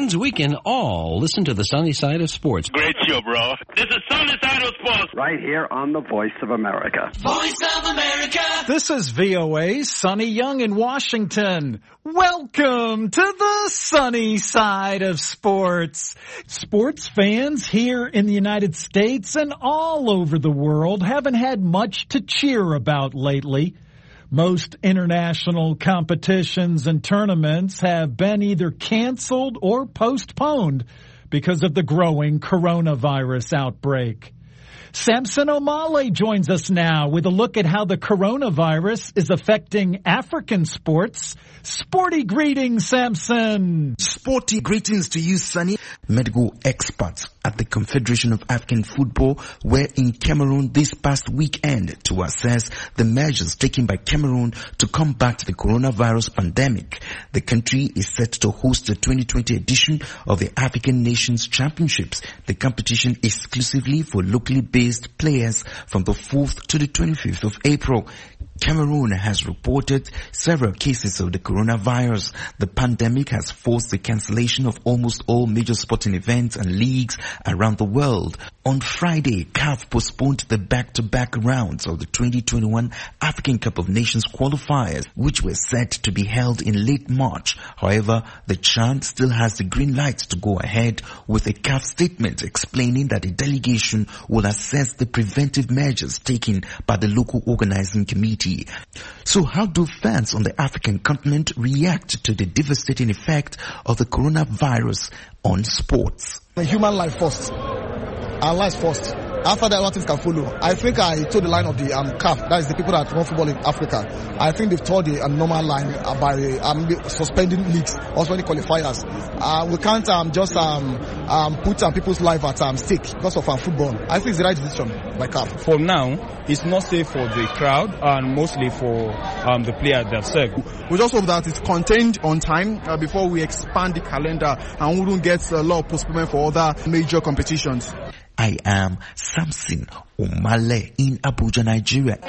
means we can all listen to the sunny side of sports. Great show, bro. This is Sunny Side of Sports. Right here on the Voice of America. Voice of America. This is VOA's Sonny Young in Washington. Welcome to the sunny side of sports. Sports fans here in the United States and all over the world haven't had much to cheer about lately. Most international competitions and tournaments have been either canceled or postponed because of the growing coronavirus outbreak. Samson Omale joins us now with a look at how the coronavirus is affecting African sports. Sporty greetings, Samson. Sporty greetings to you, Sonny. Medical experts at the Confederation of African Football were in Cameroon this past weekend to assess the measures taken by Cameroon to combat the coronavirus pandemic. The country is set to host the 2020 edition of the African Nations Championships, the competition exclusively for locally based players from the 4th to the 25th of April. Cameroon has reported several cases of the coronavirus. The pandemic has forced the cancellation of almost all major sporting events and leagues around the world. On Friday, CAF postponed the back-to-back rounds of the 2021 African Cup of Nations qualifiers, which were set to be held in late March. However, the CHAN still has the green light to go ahead, with a CAF statement explaining that a delegation will assess the preventive measures taken by the local organizing committee. So how do fans on the African continent react to the devastating effect of the coronavirus on sports? The human life first. Our lives first. After that, other things can follow. I think I told the line of the CAF, that is the people that run football in Africa. I think they've told the normal line by suspending leagues, also the qualifiers. We can't just put people's life at stake because of football. I think it's the right decision by CAF. For now, it's not safe for the crowd and mostly for the players themselves. We just hope that it's contained on time before we expand the calendar and we don't get a lot of postponement for other major competitions. I am Samson Omale in Abuja, Nigeria.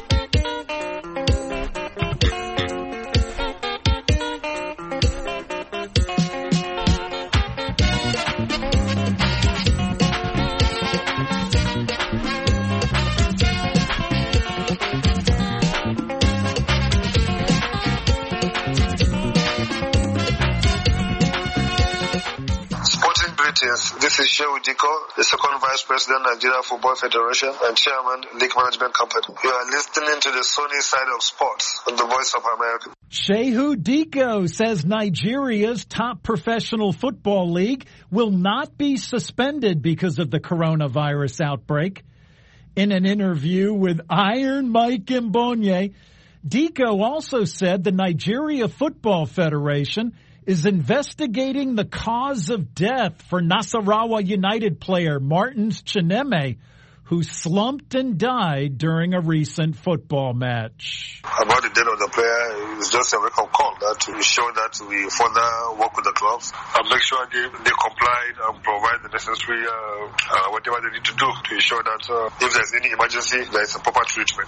This is Shehu Diko, the second Vice President, Nigeria Football Federation and Chairman, League Management Company. You are listening to the sunny side of sports on the Voice of America. Shehu Diko says Nigeria's top professional football league will not be suspended because of the coronavirus outbreak. In an interview with Iron Mike Mbonye, Diko also said the Nigeria Football Federation is investigating the cause of death for Nasarawa United player Martins Chineme, who slumped and died during a recent football match. About the death of the player, it's just a wake-up call that we show that we further work with the clubs and make sure they comply and provide the necessary whatever they need to do to ensure that if there's any emergency, there's a proper treatment.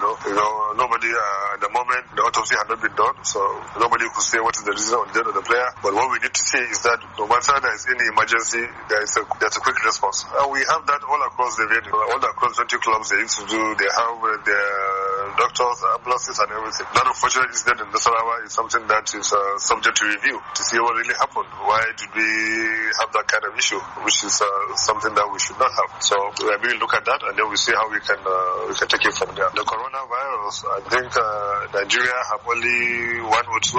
Nobody at the moment, the autopsy had not been done, so nobody could say what is the reason of the death of the player. But what we need to say is that no matter there's any emergency, there's a quick response. And we have that all across the venue. All across 20 clubs they used to do, they have their doctors, ambulances and everything. That unfortunate incident in Nasarawa is something that is subject to review to see what really happened. Why did we have that kind of issue, which is something that we should not have. So we will look at that and then we see how we can take it from there. The coronavirus, I think Nigeria have only 1 or 2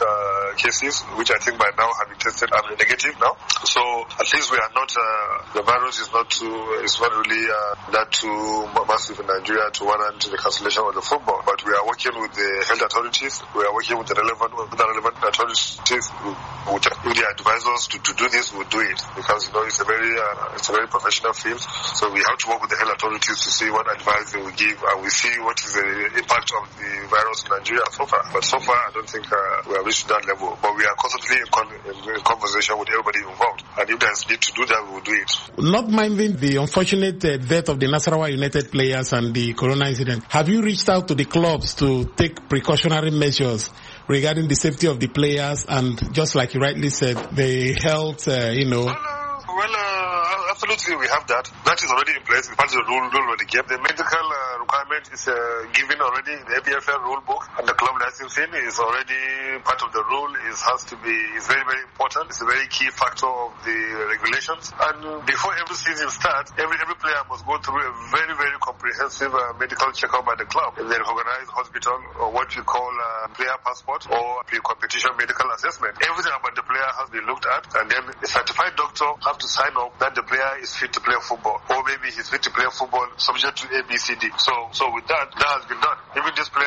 cases, which I think by now have been tested and negative now. So at least we are not, the virus is not really that too massive in Nigeria to warrant the cancellation of the football. But we are working with the health authorities. We are working with the relevant authorities. With the advisors to do this, we'll do it because it's a very professional field. So we have to work with the health authorities to see what advice they will give, and we see what is the impact of the virus in Nigeria so far. But so far, I don't think we have reached that level. But we are constantly in conversation with everybody involved, and if there's need to do that, we will do it. Not minding the unfortunate death of the Nasarawa United players and the corona incident, have you reached out to the clubs to take precautionary measures regarding the safety of the players and just like you rightly said, the health, Absolutely, we have that. That is already in place. It's part of the rule of the game. The medical requirement is given already in the ABFL rule book, and the club licensing is already part of the rule. It has to be. It's very, very important. It's a very key factor of the regulations. And before every season starts, every player must go through a very, very comprehensive medical checkup by the club. In the recognized hospital, or what we call player passport or pre-competition medical assessment. Everything about the player has been looked at, and then a certified doctor have to sign up that the player is fit to play football, or maybe he's fit to play football subject to ABCD. So with that has been done. Even this player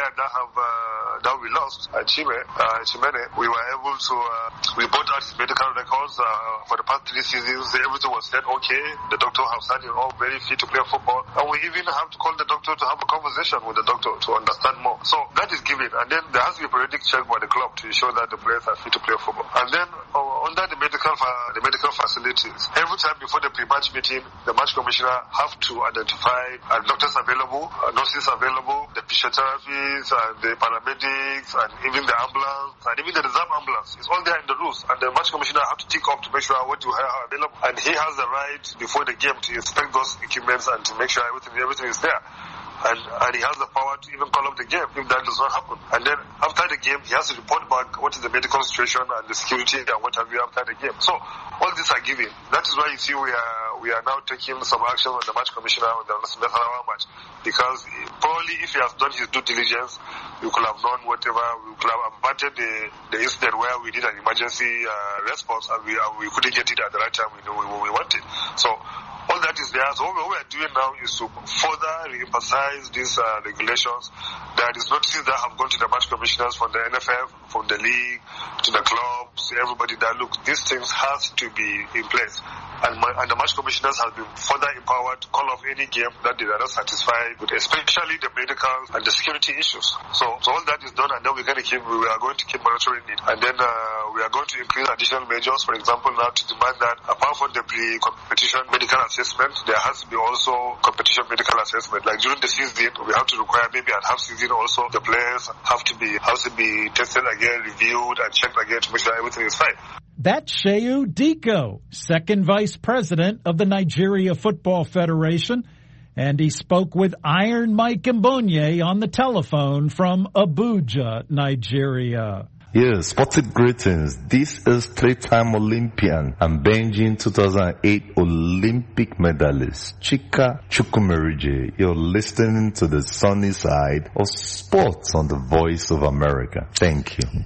that we lost, Chimene, we were able to report out his medical records for the past 3 seasons. Everything was said okay. The doctor have signed him off, very fit to play football, and we even have to call the doctor to have a conversation with the doctor to understand more. So that is given, and then there has to be a periodic check by the club to ensure that the players are fit to play football. And then under the medical facilities, every time before the pre-match meeting, the match commissioner have to identify doctors available, nurses available, the physiotherapists and the paramedics and even the ambulance and even the reserve ambulance. It's all there in the rules, and the match commissioner have to tick off to make sure what you have available, and he has the right before the game to inspect those equipments and to make sure everything is there. And he has the power to even call off the game if that does not happen. And then after the game, he has to report back what is the medical situation and the security and what have you after the game. So all these are given. That is why you see we are now taking some action on the match commissioner on the Nasarawa match, because probably if he has done his due diligence, we could have known whatever. We could have averted the incident where we did an emergency response and we couldn't get it at the right time we wanted. So all that is there. So what we are doing now is to further re-emphasize these regulations. There is notices that have gone to the match commissioners from the NFF, from the league, to the clubs, everybody that look, these things has to be in place. And the match commissioners have been further empowered to call off any game that they are not satisfied with, especially the medical and the security issues. So all that is done, and then we are going to keep monitoring it. And then we are going to increase additional measures, for example, now to demand that apart from the pre-competition medical assessment, there has to be also competition medical assessment. Like during the season, we have to require maybe at half season also the players have to be tested again, reviewed and checked again to make sure everything is fine. That's Shehu Diko, second vice president of the Nigeria Football Federation, and he spoke with Iron Mike Mbonye on the telephone from Abuja, Nigeria. Yes, sporting greetings. This is three-time Olympian and Beijing 2008 Olympic medalist Chika Chukwumerije. You're listening to the sunny side of sports on the Voice of America. Thank you.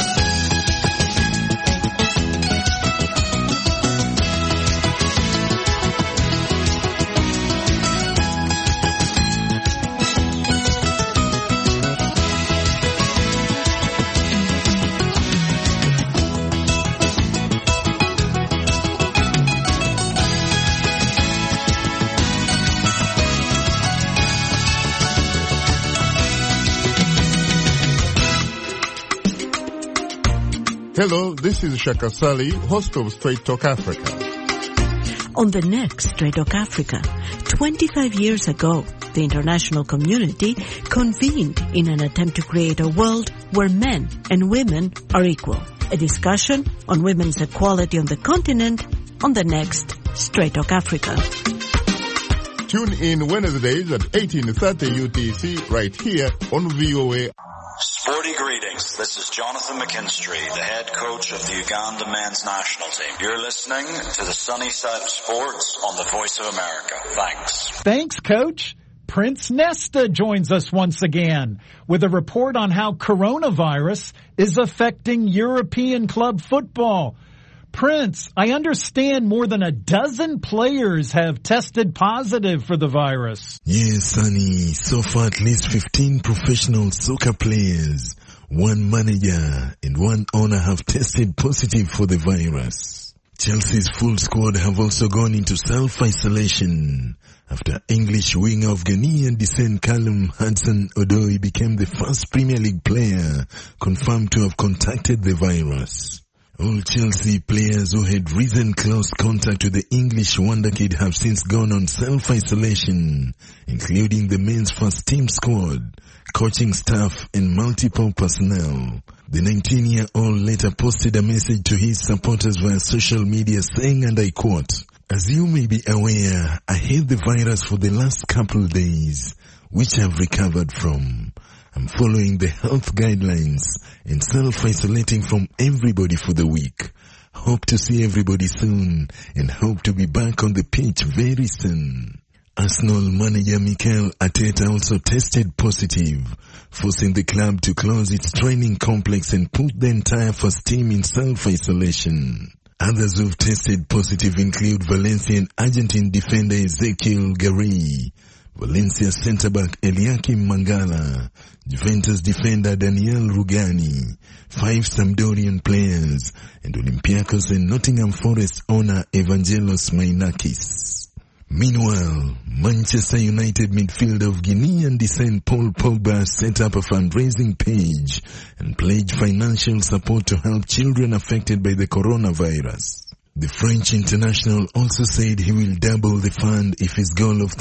Hello, this is Shaka Sali, host of Straight Talk Africa. On the next Straight Talk Africa, 25 years ago, the international community convened in an attempt to create a world where men and women are equal. A discussion on women's equality on the continent on the next Straight Talk Africa. Tune in Wednesdays at 18:30 UTC right here on VOA. Sporty greetings. This is Jonathan McKinstry, the head coach of the Uganda men's national team. You're listening to the Sunny Side of Sports on the Voice of America. Thanks. Thanks, Coach. Prince Nesta joins us once again with a report on how coronavirus is affecting European club football. Prince, I understand more than a dozen players have tested positive for the virus. Yes, Sonny. So far, at least 15 professional soccer players, one manager, and one owner have tested positive for the virus. Chelsea's full squad have also gone into self-isolation after English winger of Ghanaian descent Callum Hudson-Odoi became the first Premier League player confirmed to have contacted the virus. All Chelsea players who had recent close contact with the English wonder kid have since gone on self-isolation, including the men's first team squad, coaching staff and multiple personnel. The 19-year-old later posted a message to his supporters via social media saying, and I quote, "As you may be aware, I had the virus for the last couple of days, which I've recovered from. I'm following the health guidelines and self-isolating from everybody for the week. Hope to see everybody soon and hope to be back on the pitch very soon." Arsenal manager Mikel Arteta also tested positive, forcing the club to close its training complex and put the entire first team in self-isolation. Others who've tested positive include Valencian Argentine defender Ezequiel Garay, Valencia centre-back Eliakim Mangala, Juventus defender Daniel Rugani, 5 Sampdorian players, and Olympiacos and Nottingham Forest owner Evangelos Mainakis. Meanwhile, Manchester United midfielder of Guinean descent Paul Pogba set up a fundraising page and pledged financial support to help children affected by the coronavirus. The French international also said he will double the fund if his goal of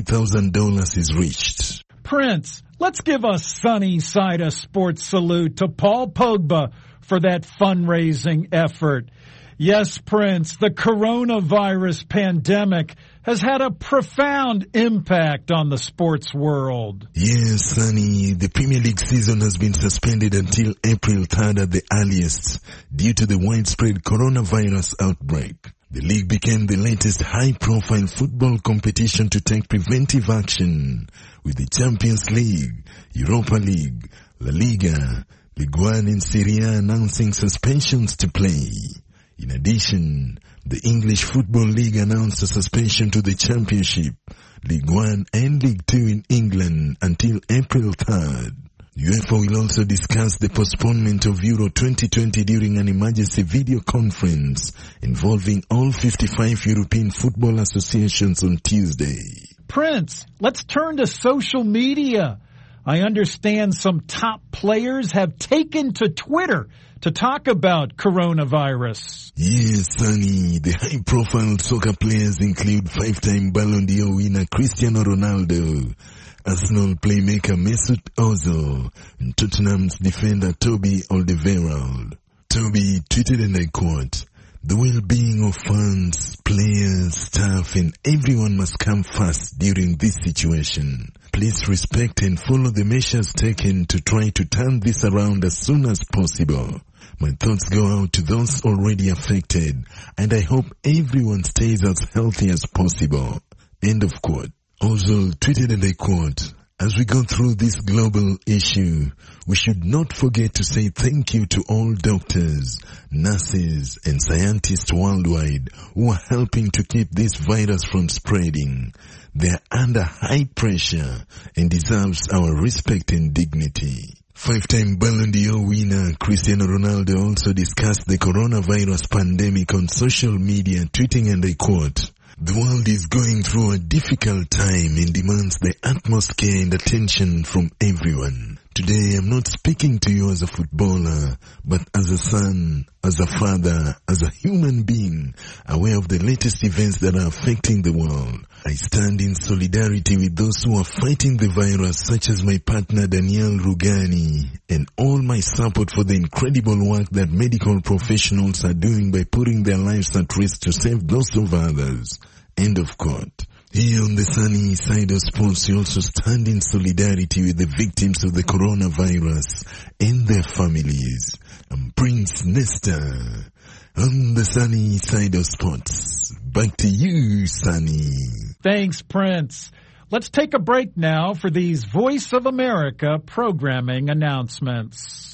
$33,000 is reached. Prince, let's give a sunny side of sports salute to Paul Pogba for that fundraising effort. Yes, Prince, the coronavirus pandemic has had a profound impact on the sports world. Yes, Sonny, the Premier League season has been suspended until April 3rd at the earliest due to the widespread coronavirus outbreak. The league became the latest high-profile football competition to take preventive action, with the Champions League, Europa League, La Liga, Ligue 1 and Serie A announcing suspensions to play. In addition, the English Football League announced a suspension to the Championship, Ligue 1 and Ligue 2 in England until April 3rd. UEFA will also discuss the postponement of Euro 2020 during an emergency video conference involving all 55 European football associations on Tuesday. Prince, let's turn to social media. I understand some top players have taken to Twitter to talk about coronavirus. Yes, Sonny. The high-profile soccer players include 5-time Ballon d'Or winner Cristiano Ronaldo, Arsenal playmaker Mesut Ozil, and Tottenham's defender Toby Alderweireld. Toby tweeted, and I quote, "The well-being of fans, players, staff, and everyone must come first during this situation. Please respect and follow the measures taken to try to turn this around as soon as possible. My thoughts go out to those already affected, and I hope everyone stays as healthy as possible." End of quote. Ozil tweeted, and I quote, "As we go through this global issue, we should not forget to say thank you to all doctors, nurses, and scientists worldwide who are helping to keep this virus from spreading. They are under high pressure and deserves our respect and dignity." 5-time Ballon d'Or winner Cristiano Ronaldo also discussed the coronavirus pandemic on social media, tweeting, and I quote, "The world is going through a difficult time and demands the utmost care and attention from everyone. Today I'm not speaking to you as a footballer, but as a son, as a father, as a human being, aware of the latest events that are affecting the world. I stand in solidarity with those who are fighting the virus, such as my partner Daniel Rugani, and all my support for the incredible work that medical professionals are doing by putting their lives at risk to save those of others." End of quote. Here on the sunny side of sports, we also stand in solidarity with the victims of the coronavirus and their families. I'm Prince Nesta. On the sunny side of sports. Back to you, Sunny. Thanks, Prince. Let's take a break now for these Voice of America programming announcements.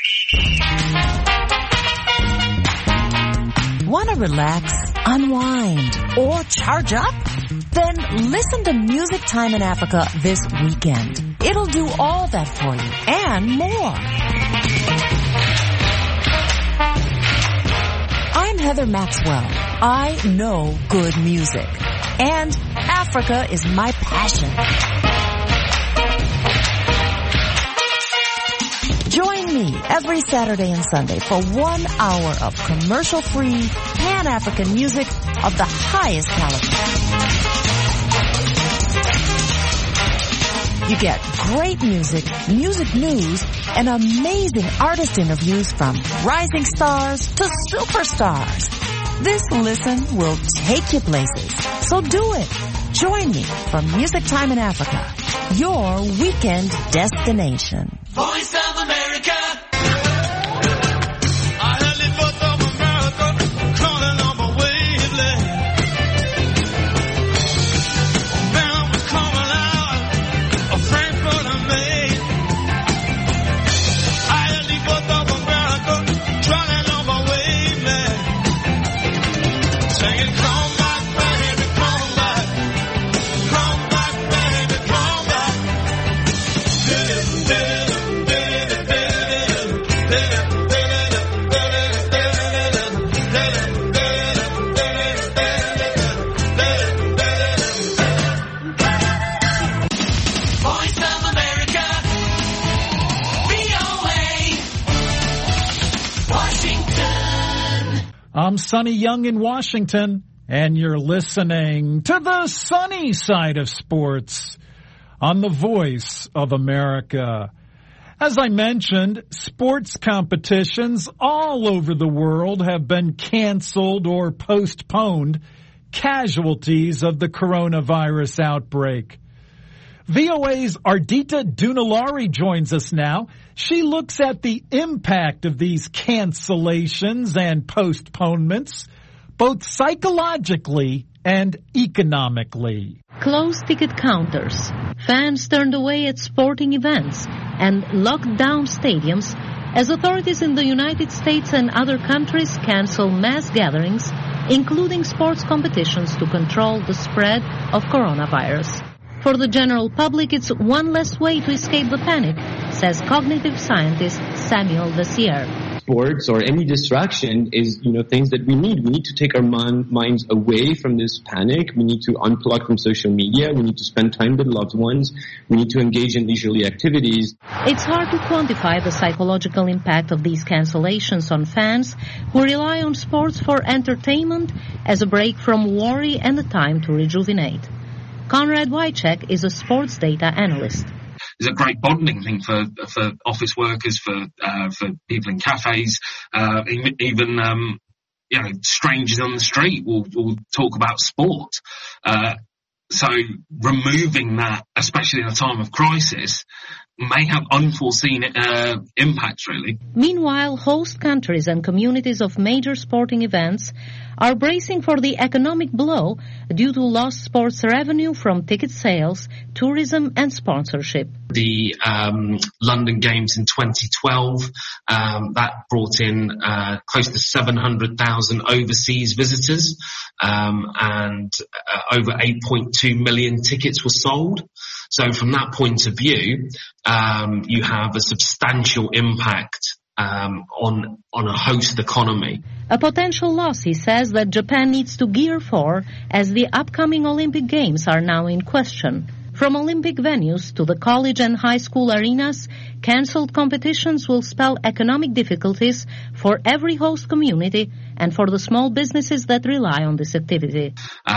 Want to relax, unwind, or charge up? Then listen to Music Time in Africa this weekend. It'll do all that for you and more. I'm Heather Maxwell. I know good music. And Africa is my passion. Join me every Saturday and Sunday for 1 hour of commercial-free, Pan-African music of the highest caliber. You get great music, music news, and amazing artist interviews from rising stars to superstars. This listen will take you places. So do it. Join me for Music Time in Africa, your weekend destination. Voice of America. I'm Sonny Young in Washington, and you're listening to the sunny side of sports on the Voice of America. As I mentioned, sports competitions all over the world have been canceled or postponed, casualties of the coronavirus outbreak. VOA's Ardita Dunalari joins us now. She looks at the impact of these cancellations and postponements, both psychologically and economically. Closed ticket counters, fans turned away at sporting events, and locked down stadiums as authorities in the United States and other countries cancel mass gatherings, including sports competitions, to control the spread of coronavirus. For the general public, it's one less way to escape the panic, says cognitive scientist Samuel Vessier. Sports or any distraction is, things that we need. We need to take our minds away from this panic. We need to unplug from social media. We need to spend time with loved ones. We need to engage in leisurely activities. It's hard to quantify the psychological impact of these cancellations on fans who rely on sports for entertainment as a break from worry and a time to rejuvenate. Conrad Wycheck is a sports data analyst. It's a great bonding thing for office workers, for people in cafes, even strangers on the street will talk about sport. So removing that, especially in a time of crisis, may have unforeseen impacts, really. Meanwhile, host countries and communities of major sporting events are bracing for the economic blow due to lost sports revenue from ticket sales, tourism and sponsorship. The London Games in 2012, that brought in close to 700,000 overseas visitors, and over 8.2 million tickets were sold. So from that point of view, you have a substantial impact on a host economy. A potential loss, he says, that Japan needs to gear for as the upcoming Olympic Games are now in question. From Olympic venues to the college and high school arenas, cancelled competitions will spell economic difficulties for every host community and for the small businesses that rely on this activity.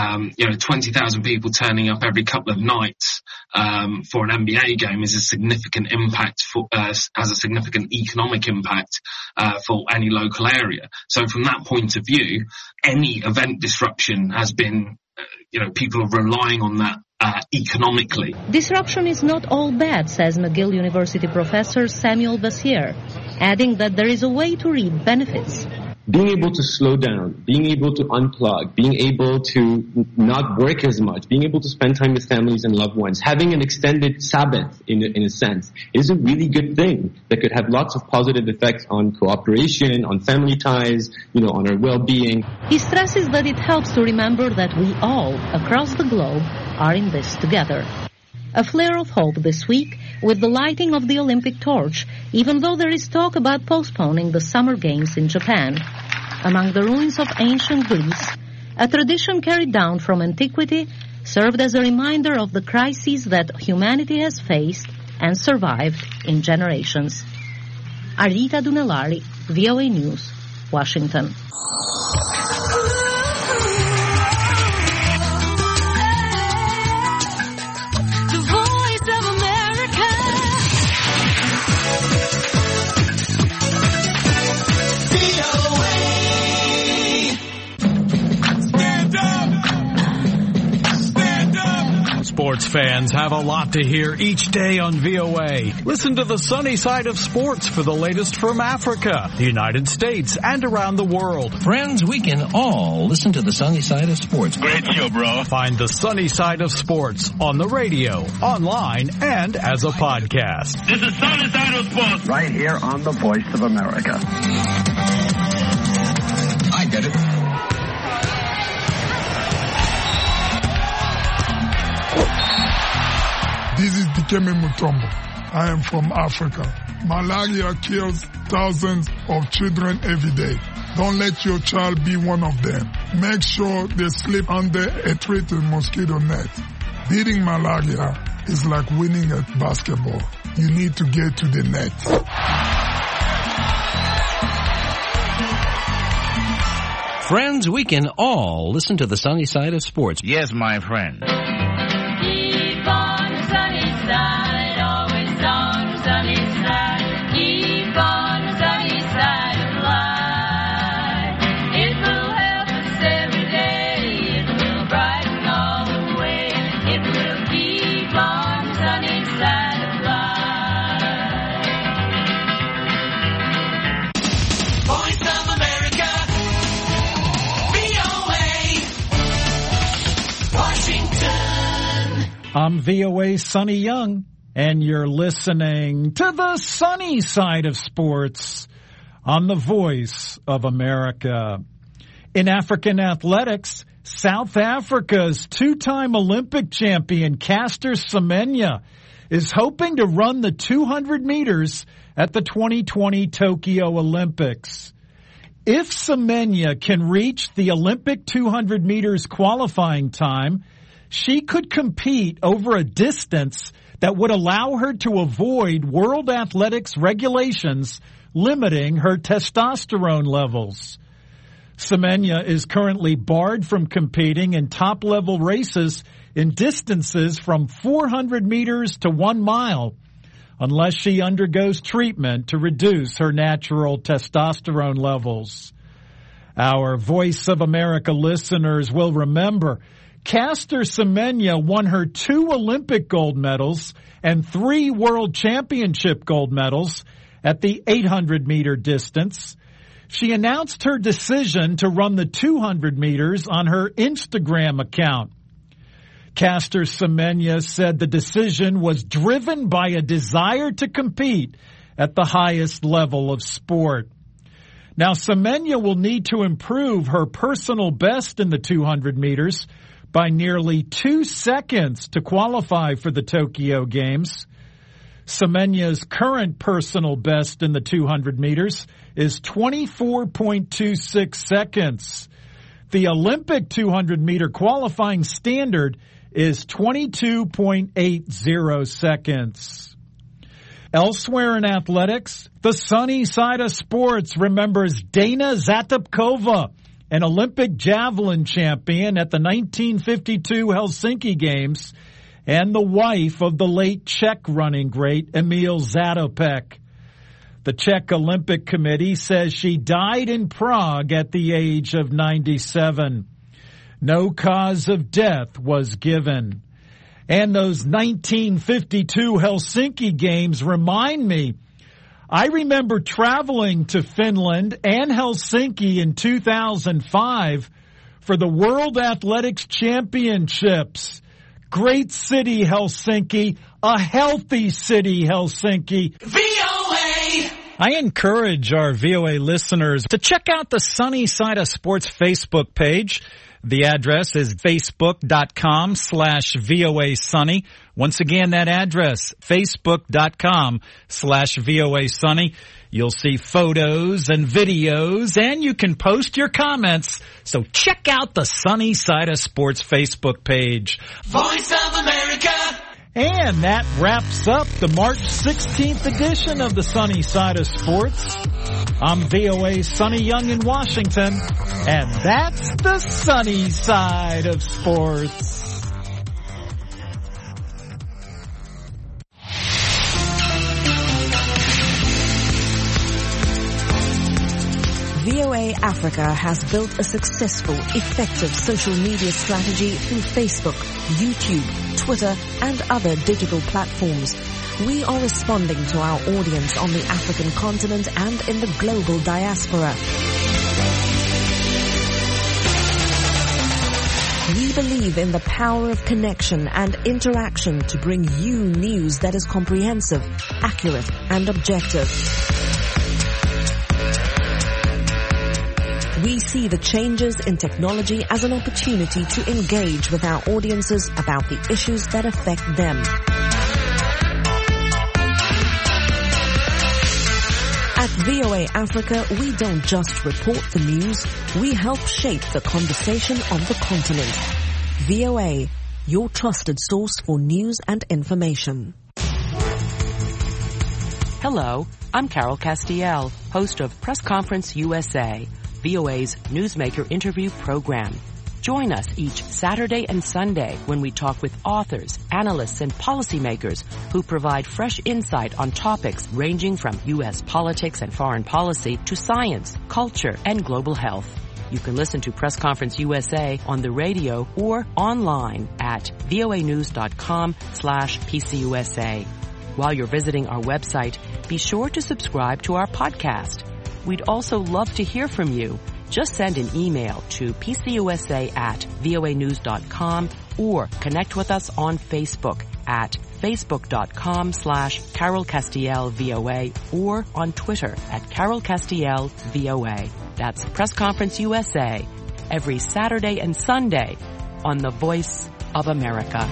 20,000 people turning up every couple of nights for an NBA game is a significant impact, has a significant economic impact for any local area. So from that point of view, any event disruption has been, people are relying on that economically. Disruption is not all bad, says McGill University professor Samuel Vessier, adding that there is a way to reap benefits. Being able to slow down, being able to unplug, being able to not work as much, being able to spend time with families and loved ones, having an extended Sabbath in a sense is a really good thing that could have lots of positive effects on cooperation, on family ties, on our well-being. He stresses that it helps to remember that we all, across the globe, are in this together. A flare of hope this week with the lighting of the Olympic torch, even though there is talk about postponing the Summer Games in Japan. Among the ruins of ancient Greece, a tradition carried down from antiquity served as a reminder of the crises that humanity has faced and survived in generations. Ardita Dunalari, VOA News, Washington. The Voice of America. fans have a lot to hear each day on VOA. Listen to the sunny side of sports for the latest from Africa, the United States, and around the world. Friends, we can all listen to the sunny side of sports. Great show, bro. Find the sunny side of sports on the radio, online, and as a podcast. This is Sunny Side of Sports. Right here on the Voice of America. I get it. This is Dikeme Mutombo. I am from Africa. Malaria kills thousands of children every day. Don't let your child be one of them. Make sure they sleep under a treated mosquito net. Beating malaria is like winning at basketball. You need to get to the net. Friends, we can all listen to the sunny side of sports. Yes, my friend. Keep on the sunny side, always on the sunny side. Keep on the sunny side of life. It will help us every day. It will brighten all the way. It will keep on the sunny side of life. Voice of America, VOA, Washington. I'm VOA Sonny Young, and you're listening to the sunny side of sports on the Voice of America. In African athletics, South Africa's two-time Olympic champion Caster Semenya is hoping to run the 200 meters at the 2020 Tokyo Olympics. If Semenya can reach the Olympic 200 meters qualifying time, she could compete over a distance that would allow her to avoid World Athletics regulations limiting her testosterone levels. Semenya is currently barred from competing in top-level races in distances from 400 meters to 1 mile unless she undergoes treatment to reduce her natural testosterone levels. Our Voice of America listeners will remember Caster Semenya won her 2 Olympic gold medals and 3 World Championship gold medals at the 800-meter distance. She announced her decision to run the 200 meters on her Instagram account. Caster Semenya said the decision was driven by a desire to compete at the highest level of sport. Now, Semenya will need to improve her personal best in the 200 meters by nearly 2 seconds to qualify for the Tokyo Games. Semenya's current personal best in the 200 meters is 24.26 seconds. The Olympic 200-meter qualifying standard is 22.80 seconds. Elsewhere in athletics, the sunny side of sports remembers Dana Zatopkova, an Olympic javelin champion at the 1952 Helsinki Games, and the wife of the late Czech running great Emil Zatopek. The Czech Olympic Committee says she died in Prague at the age of 97. No cause of death was given. And those 1952 Helsinki Games remind me, I remember traveling to Finland and Helsinki in 2005 for the World Athletics Championships. Great city, Helsinki. A healthy city, Helsinki. VOA! I encourage our VOA listeners to check out the Sunny Side of Sports Facebook page. The address is facebook.com/VOA Sunny. Once again, that address, facebook.com/VOA Sunny. You'll see photos and videos, and you can post your comments. So check out the Sunny Side of Sports Facebook page. Voice of America! And that wraps up the March 16th edition of the Sunny Side of Sports. I'm VOA Sonny Young in Washington, and that's the Sunny Side of Sports. VOA Africa has built a successful, effective social media strategy through Facebook, YouTube, Twitter, and other digital platforms. We are responding to our audience on the African continent and in the global diaspora. We believe in the power of connection and interaction to bring you news that is comprehensive, accurate, and objective. We see the changes in technology as an opportunity to engage with our audiences about the issues that affect them. At VOA Africa, we don't just report the news, we help shape the conversation on the continent. VOA, your trusted source for news and information. Hello, I'm Carol Castiel, host of Press Conference USA, VOA's newsmaker interview program. Join us each Saturday and Sunday when we talk with authors, analysts, and policymakers who provide fresh insight on topics ranging from U.S. politics and foreign policy to science, culture, and global health. You can listen to Press Conference USA on the radio or online at voanews.com/PCUSA. While you're visiting our website, be sure to subscribe to our podcast. We'd also love to hear from you. Just send an email to pcusa@voanews.com or connect with us on Facebook at facebook.com/Carol Castiel VOA or on Twitter at Carol Castiel VOA. That's Press Conference USA every Saturday and Sunday on the Voice of America.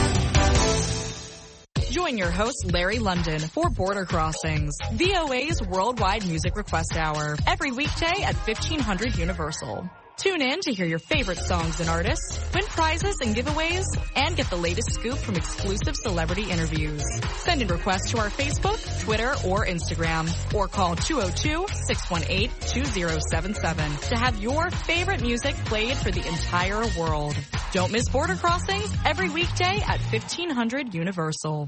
Join your host, Larry London, for Border Crossings, VOA's worldwide music request hour, every weekday at 1500 Universal. Tune in to hear your favorite songs and artists, win prizes and giveaways, and get the latest scoop from exclusive celebrity interviews. Send in requests to our Facebook, Twitter, or Instagram, or call 202-618-2077 to have your favorite music played for the entire world. Don't miss Border Crossings every weekday at 1500 Universal.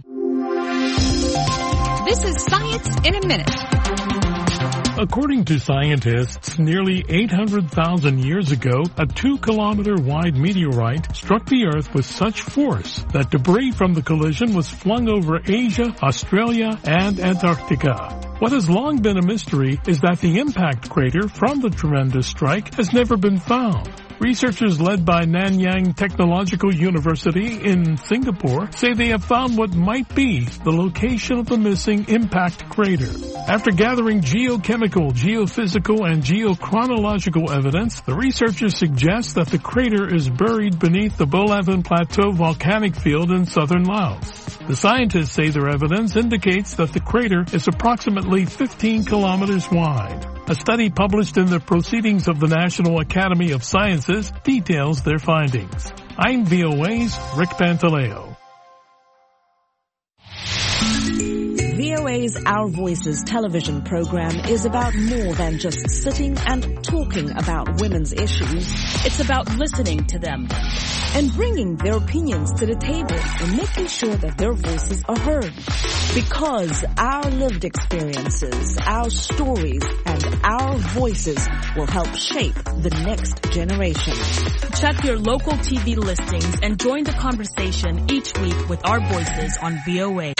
This is Science in a Minute. According to scientists, nearly 800,000 years ago, a 2-kilometer wide meteorite struck the Earth with such force that debris from the collision was flung over Asia, Australia, and Antarctica. What has long been a mystery is that the impact crater from the tremendous strike has never been found. Researchers led by Nanyang Technological University in Singapore say they have found what might be the location of the missing impact crater. After gathering geochemical, geophysical, and geochronological evidence, the researchers suggest that the crater is buried beneath the Bolavin Plateau volcanic field in southern Laos. The scientists say their evidence indicates that the crater is approximately 15 kilometers wide. A study published in the Proceedings of the National Academy of Sciences details their findings. I'm VOA's Rick Pantaleo. VOA's Our Voices television program is about more than just sitting and talking about women's issues. It's about listening to them and bringing their opinions to the table and making sure that their voices are heard. Because our lived experiences, our stories, and our voices will help shape the next generation. Check your local TV listings and join the conversation each week with our voices on VOA.